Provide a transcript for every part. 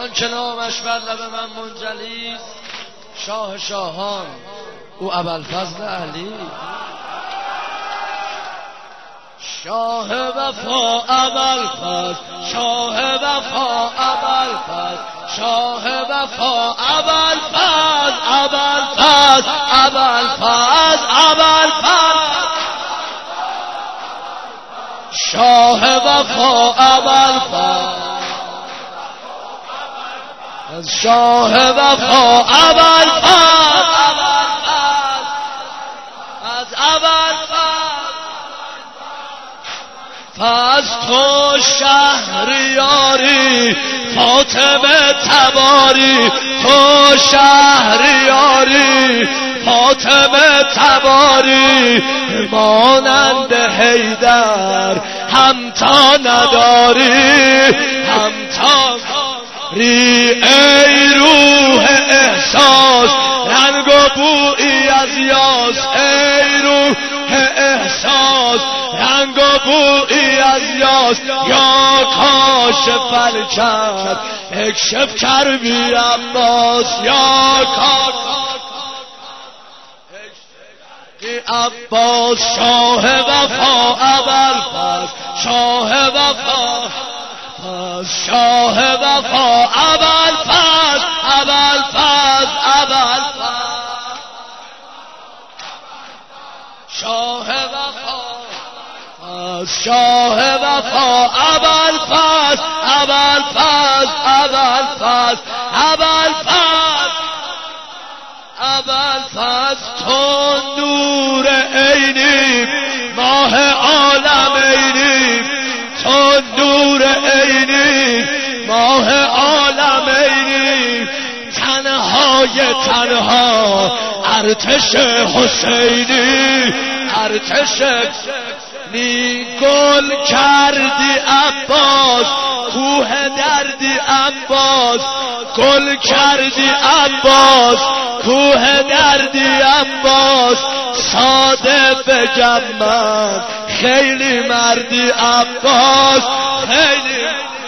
آنچه نامش بر لب من منجلی است، شاه شاهان او ابوالفضل علی. شاه وفا ابوالفضل، شاه وفا ابوالفضل، شاه وفا ابوالفضل، ابوالفضل، ابوالفضل، ابوالفضل، شاه وفا ابوالفضل، شاه وفا ابوالفضل، از ابوالفضل از تو شهریاری فاطمه تباری، تو شهریاری فاطمه تباری، مانند حیدر همتا نداری، همتا ای روح احساس رنگ و بویی از یاس، ای روح احساس رنگ و بویی از یاس، یا کاشف الکرب اکشف کربی عباس، یا کاشف عباس. شاه وفا ابوالفضل، شاه وفا، شاه وفا ابوالفضل، ابوالفضل، ابوالفضل، شاه وفا، شاه وفا ابوالفضل، ابوالفضل، ابوالفضل، ابوالفضل، ابوالفضل. تو نور عینی ماه عالم عینی، تو نور عینی ماه عالم عینی، تنهای تنها ارتش حسینی، ارتش نی گل کردی عباس، کوه دردی عباس، گل کردی عباس، کوه دردی عباس، ساده بگم من خیلی مردی عباس، خیلی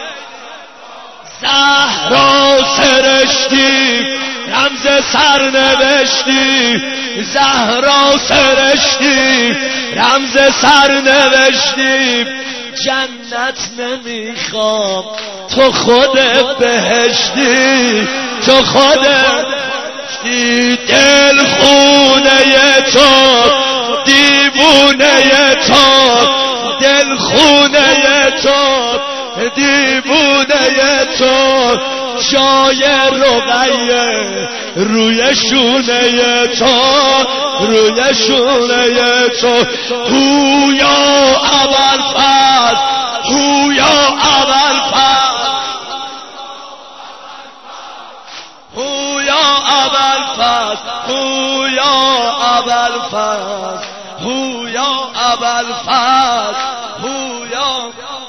زهرا سرشتی رمز سرنوشتی، زهرا سرشتی رمز سرنوشتی، جنت نمیخوام تو خود بهشتی، تو خود دل خونه تو دیوونه تو، دل خونه تو دیوونه تو، جای رقیه روی شونه تو، روی شونه تو، هویا ابوالفضل، هویا ابوالفضل، هویا ابوالفضل، هویا ابوالفضل، هویا ابوالفضل، هویا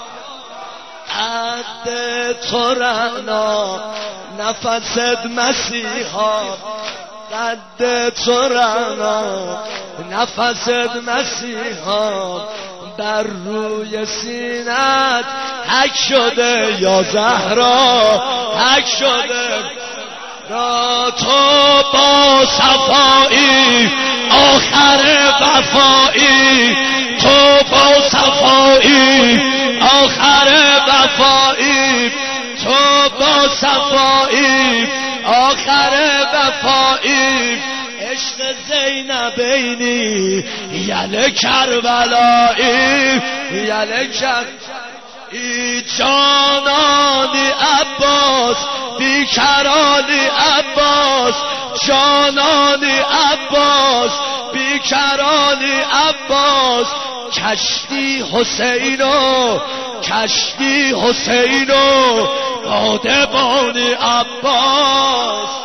قد تو رعنا نفست مسیحا، قد تو رعنا نفست مسیحا، بر روی سینت حک شده یا زهرا، حک شده را تو با صفایی آخر وفایی، تو با صفایی آخر وفایی، تو با صفایی آخر وفایی، عشق زینبینی یل کربلایی، یل ای جانانی عباس، بیکرانی عباس، جانانی عباس، بیکرانی عباس، کشتی حسینو، کشتی حسینو، بادبانی عباس.